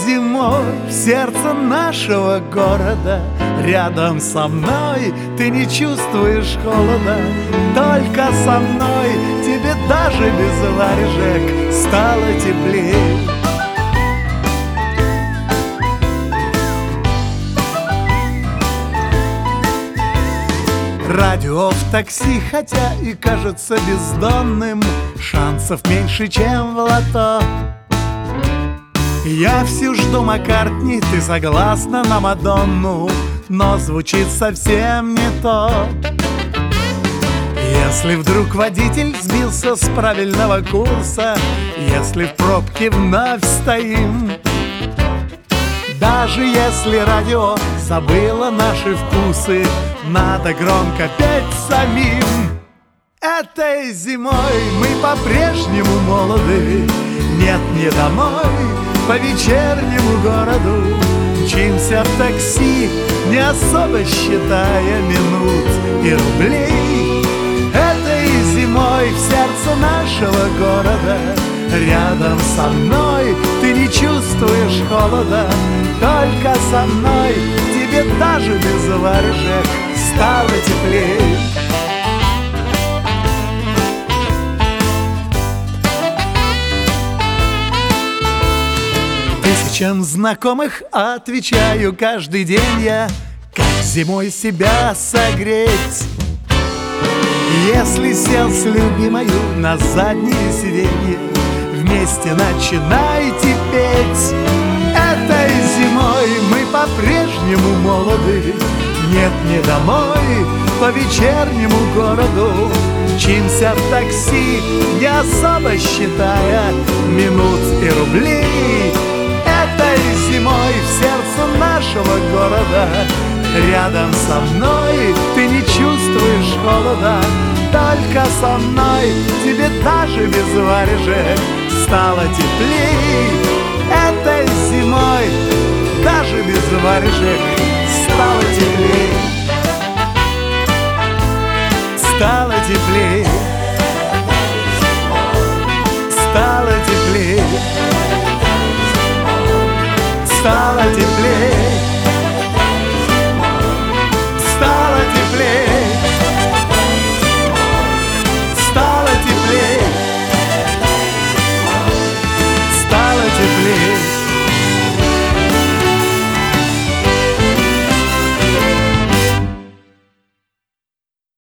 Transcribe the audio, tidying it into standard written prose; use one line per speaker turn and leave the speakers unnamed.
зимой в сердце нашего города, рядом со мной ты не чувствуешь холода. Только со мной тебе даже без варежек стало теплее. Радио в такси, хотя и кажется бездонным, шансов меньше, чем в лото. Я всю жду Маккартни, ты согласна на Мадонну, но звучит совсем не то. Если вдруг водитель сбился с правильного курса, если в пробке вновь стоим, даже если радио забыло наши вкусы, надо громко петь самим. Этой зимой мы по-прежнему молоды, нет, не домой, по вечернему городу мчимся в такси, не особо считая минут и рублей. Этой зимой в сердце нашего города, рядом со мной ты не чувствуешь холода. Только со мной тебе даже без варежек стало теплее. Тысячам знакомых отвечаю каждый день я, как зимой себя согреть. Если сел с любимою на заднее сиденье, вместе начинайте петь. Этой зимой мы по-прежнему молоды, нет, не домой, по вечернему городу мчимся в такси, не особо считая минут и рублей. Этой зимой в сердце нашего города, рядом со мной ты не чувствуешь холода. Только со мной тебе даже без варежек стало теплей. Этой зимой даже без варежек стало теплей. Стало теплей.